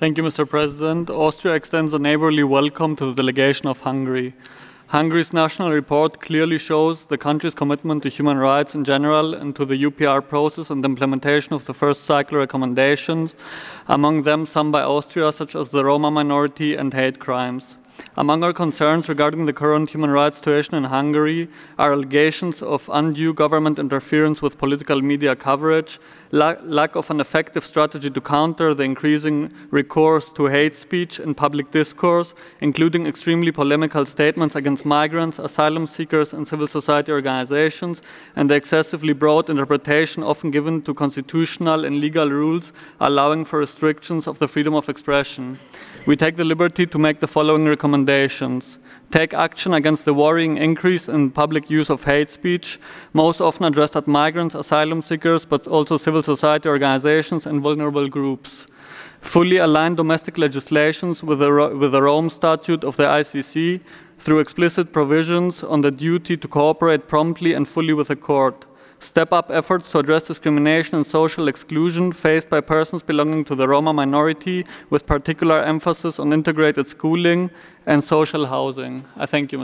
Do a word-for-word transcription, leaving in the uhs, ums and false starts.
Thank you, Mister President. Austria extends a neighborly welcome to the delegation of Hungary. Hungary's national report clearly shows the country's commitment to human rights in general and to the U P R process and the implementation of the first cycle recommendations, among them some by Austria, such as the Roma minority and hate crimes. Among our concerns regarding the current human rights situation in Hungary are allegations of undue government interference with political media coverage, la lack of an effective strategy to counter the increasing recourse to hate speech in public discourse, including extremely polemical statements against migrants, asylum seekers and civil society organizations, and the excessively broad interpretation often given to constitutional and legal rules allowing for restrictions of the freedom of expression. We take the liberty to make the following recommendations. Take action against the worrying increase in public use of hate speech, most often addressed at migrants, asylum seekers, but also civil society organizations and vulnerable groups. Fully align domestic legislations with the, with the Rome Statute of the I C C through explicit provisions on the duty to cooperate promptly and fully with the court. Step up efforts to address discrimination and social exclusion faced by persons belonging to the Roma minority, with particular emphasis on integrated schooling and social housing. I thank you,